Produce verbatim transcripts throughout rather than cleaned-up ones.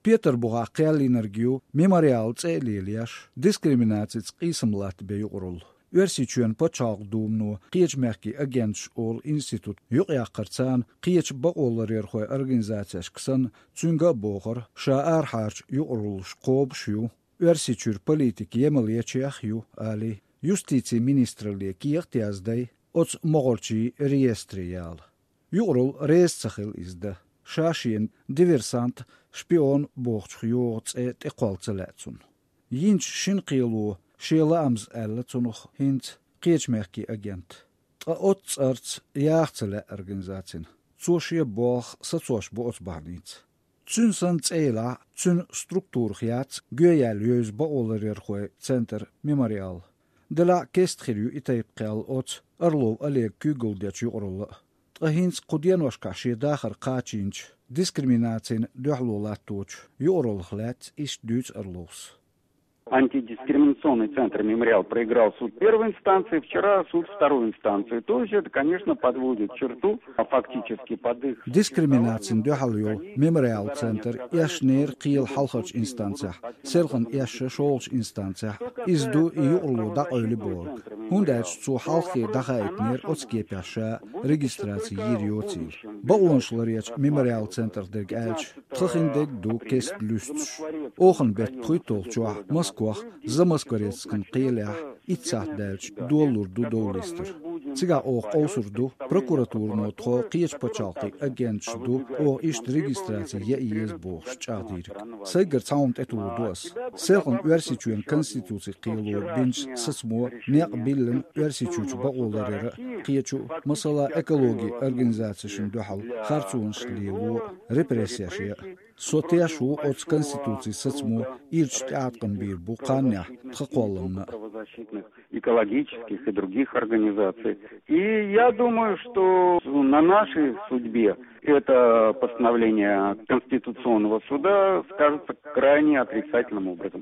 Pieterburgā qealinergiu memoriāl cēlielieš diskriminācijas qīsamlāti bija juqrul. Üersiçüen paçağdumnu qiečmerki agents ol institut yuqyaqartsaan qiech baqollarerxoy organizatsiyasksan çünga boğar şaar harç yuqruluş qobşu üersiçür politik yemelieçiaxyu ali justici ministrali qiiqtiazday ots moğolçi reyestriyal. Yuqrul reestsaxil izda şaşien diversant şpion boğçxyu et eqaltsalatsun. Yinç şinqilu Šielāms ēlacunuh hints qiečmerki agent. Ots arts jāxcele organizācin. Cošie boh sacoš bo ots barnīts. Cun san cēlā, cun struktūr hjāts göjēļjūs ba olarirhoi center memorial. Dela kestkhirju itaipqēl ots arlov alieg kūguldiaču orolla. Hints qudienoškā šie dāxar qāčīnč diskriminācin duħlolātoč ju orolhlēt ištdūts arlovs. Антидискриминационный центр «Мемориал» проиграл суд первой инстанции, вчера суд второй инстанции. То есть это, конечно, подводит черту, а фактически под их... Дискриминацин дюхалью «Мемориал» центр яшнер қиыл халхач инстанция, селхан яшы шолч инстанция, изду и юрлу да ойли борг. Хундайч цу халхи дахайтнер отскепяша регистрации ириоцил. Бауланшлар яч «Мемориал» центр дерг әлч, тхахиндег ду кест люстш. Охан бет пуйтолчуа Москвах замаскорецкан qeelях itsat дальч доллар ду доллистер. Ciga oq osurdu prokuratūrno tho qiech pachalqi agentšdu o isht registrācija ja ies box čādirk. Saigar caunt etu dos. Selgan üersiçuen konstitūcija qeelo binch sasmo neaq billen üersiçuç baqolarera qiechu masala ekologi organizācijas duhal khartsuns lielo repressiaşya. Сотяшу от Конституции сацму ирчтяткан бир буканя тхаколланна. Экологических и других организаций. И я думаю, что на нашей судьбе это постановление Конституционного суда скажется крайне отрицательным образом.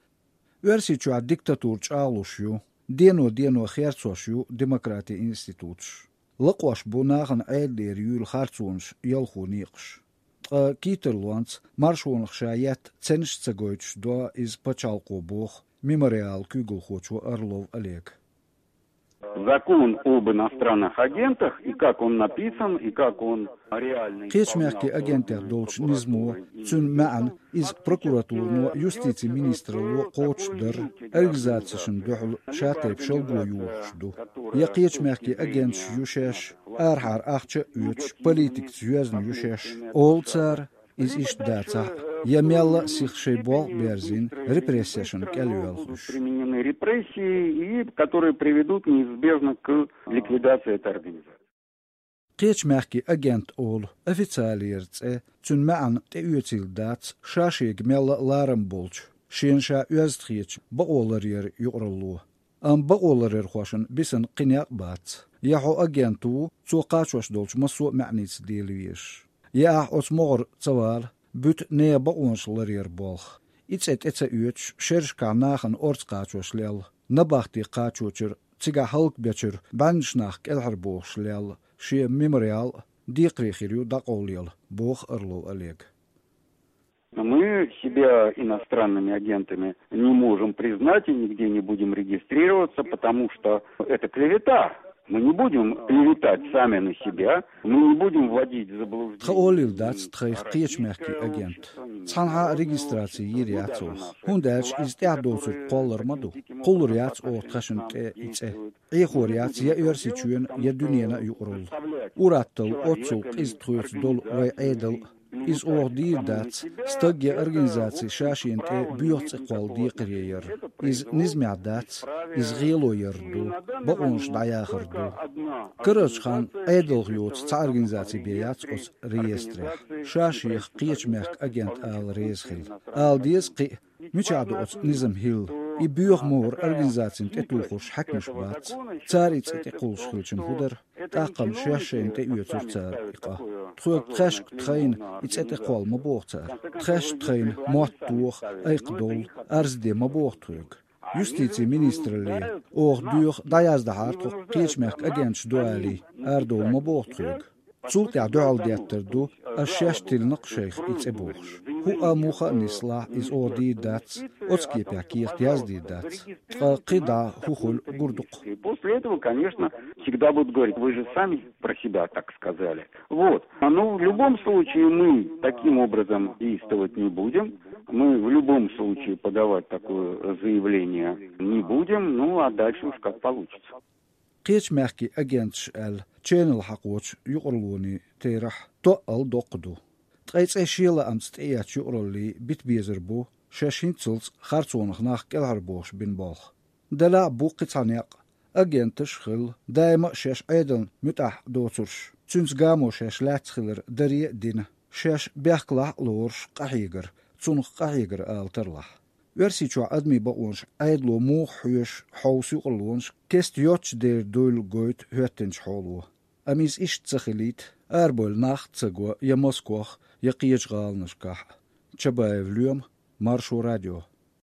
Üersичуа диктатур чалушю, дено дено херцошю демократия институтш. Лaqwash бунаган айдер юл харцунш ялхуниqsh. Китерлуанц маршонах шаят ценшцагойч до из пачалко бог мемориал кюглхочу Орлов Олег. Закон об иностранных агентах, и как он написан, и как он реально... Qiechmerki agenter dolch nizmo, цун маан из прокуратурно юстиции министра ло qochder organization duhl шатайп шалго юшду. Я qiechmerki agent юшеш, архар ахча üç, politik züezn юшеш, олцар из иштдаца. Я мяла сихшейбол берзин репрессияшн кэлюэлхуш. Применены репрессии, и которые приведут неизбежно к ликвидации этой организации. Qiechmerki agent ol официалирце цун маан те üetildats шашиг мяла ларамболч. Шенша üeztхич баоларер юраллу. Ам баоларер хошн бисен qinaq bats. Яхо агенту цоqachwas dolch масо маъниц делвиш. Я осмор цавал Büt nee baonslarir bolch. Iets et etsa üç, şerşka nachen ortsqaçoslel, nabachti qaçoçur, ciga halkbeçur, banschnach elhar boxlel, şe memorial, diqrikhiryu daqolel, box Орлов Олег. Мы себя иностранными агентами не можем признать и нигде не будем регистрироваться, потому что это клевета. Мы не будем клеветать сами на себя, мы не будем вводить в заблуждение. Тхаолил дац тхайх qiechmerki агент. Цанха регистрации ириацох. Хундаш из теадосур қоллармаду. Қоллуриац о тхашынт ице. Эйхориац я üersичуен я дүниена юрул. Ураттыл отсул из тхуец дол вай эйдл из ордир дац стагги организации шашиенте бюрц эқвал диқриер. Из низмя дац из гелоерду. Баонш даяхарду. Кырычхан эйдл юц ца организации бияц ос реестре. Шашиех qiechmerk агент ал реесхил. Ал диесқи мичаду ос низм хил. И бюрмор организациин тетухуш хакмш бац. Цариц этеқулшхилчим худер. Тақам шашен те üetsur цар иқа. Тхук тхашк тхайн иц этеқвал мабохцар. Тхаш тхайн моттух айқдол арзде мабохтук. Justitie ministrali or duur dajas de hart qiechmerk agents doali ardol mabothrug. цулт ядуал диаттерду ашяштилнق шейх ицебуш هو أموخا نسلا إز أودي داتس أتسكي بيكيخ ديازدي داتس قيدا هوخل برдук. После этого, конечно, всегда будут говорить, вы же сами про себя так сказали. Вот. Но в любом случае мы таким образом действовать не будем. Мы в любом случае подавать такое заявление не будем. Ну, а дальше уж как получится. قيش ماكي أجنتش ال channel حقوش يقرلوني تيرح تقل دقدو تقيت أشياء أمست إيات يقرلي بيت بيزربو شاشين تلت خارتونخ ناخ كالهربوش بين بالخ دلا بو قطعنيق أجنتش خل دايما شاش أيضا متاح دوترش تنس قامو شاش لا تخلر دري دين شاش بيحقلح لورش قحيقر تنخ قحيقر آل ترلح ورسيچو أدمي بقونش أيدلو مو حيوش حوسي قلونش كست يوتش دير دويل قويت هوتنش حولو أميز إش تسخليت أربول ناخ تسقوا يا موسكوخ يقيج غالنش كاح تشبايف اليوم مارشو راديو